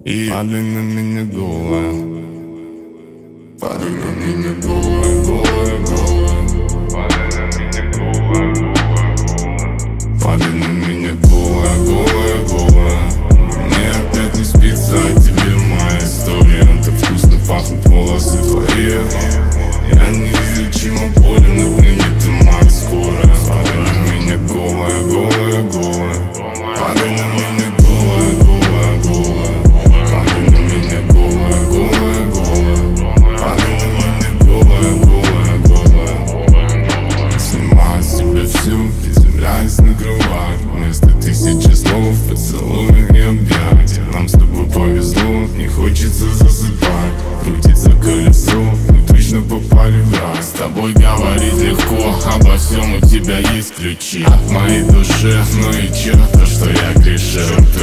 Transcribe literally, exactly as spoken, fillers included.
И падай на меня голая, падай на меня голая, голая, голая. Падай на меня голая, голая, голая. Падай на меня голая, голая, голая. Мне опять не спится, а тебе моя история. Так вкусно пахнут волосы твои. Я неизлечимо болен, отныне ты моя скорая. Падай на меня голая, голая, голая. Падай на меня голая, голая, голая. Падай на меня голая, голая, голая. Падай на меня голая, голая, голая. Снимаю с тебя всю, приземляюсь на кровать. Вместо тысячи слов поцелуй и объятия. Нам с тобой повезло, не хочется засыпать. Крутится колесо, мы точно попали в рай. С тобой говорить легко, обо всем у тебя есть ключи от моей души. Ну и чё, то что я грешил.